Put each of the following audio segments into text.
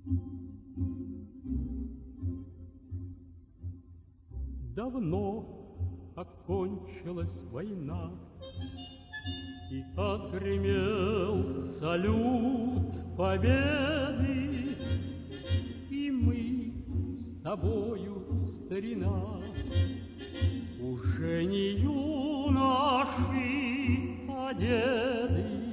Давно окончилась война, и отгремел салют победы, и мы с тобою, старина, уже не юноши, а деды.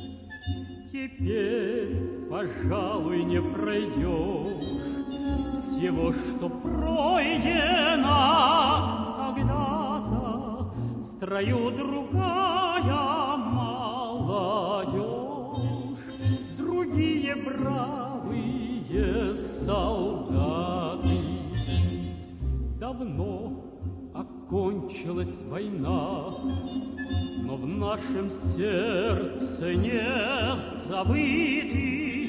Теперь, пожалуй, не пройдешь всего, что пройдено когда-то. В строю другая молодежь, другие бравые солдаты. Давно окончилась война, но в нашем сердце не забыты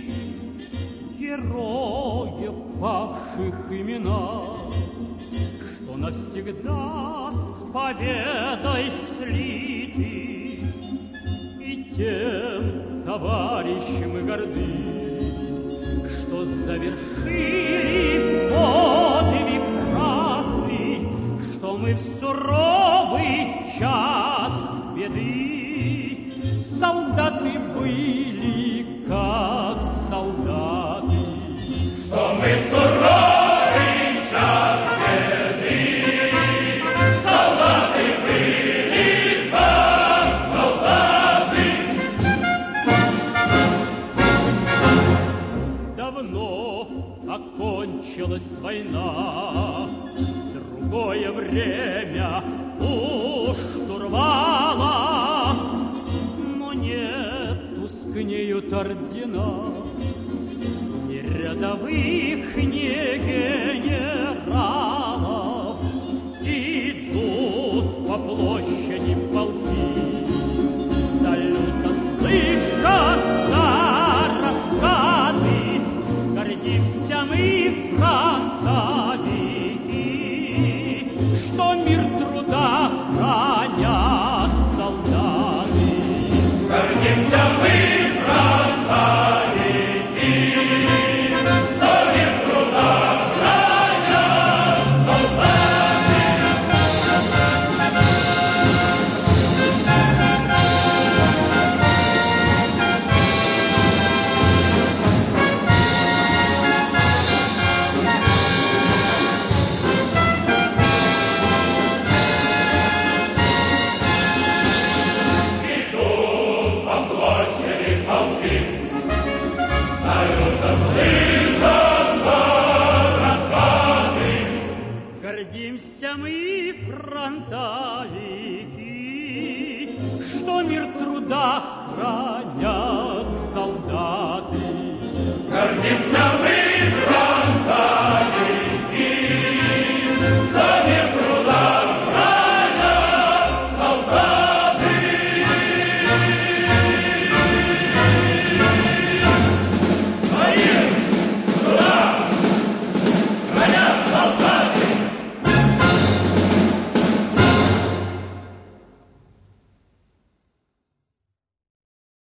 героев павших имена, что навсегда с победой слиты. И тем, товарищи, мы горды, что завершили подвиг храбрый, что мы в суровый час беды солдаты были, как солдаты. Что мы в суровый час беды солдаты были, как солдаты. Давно окончилась война, другое время у штурвала, но не тускнеют ордена ни рядовых, ни генералов. Идут по площади полки, салюта слышат за раскаты. Гордимся мы фронтами, что мир труда хранят солдаты. Гордимся мы фронтами, что мир труда хранят солдаты. Гордимся мы фронтовики, что мир труда хранят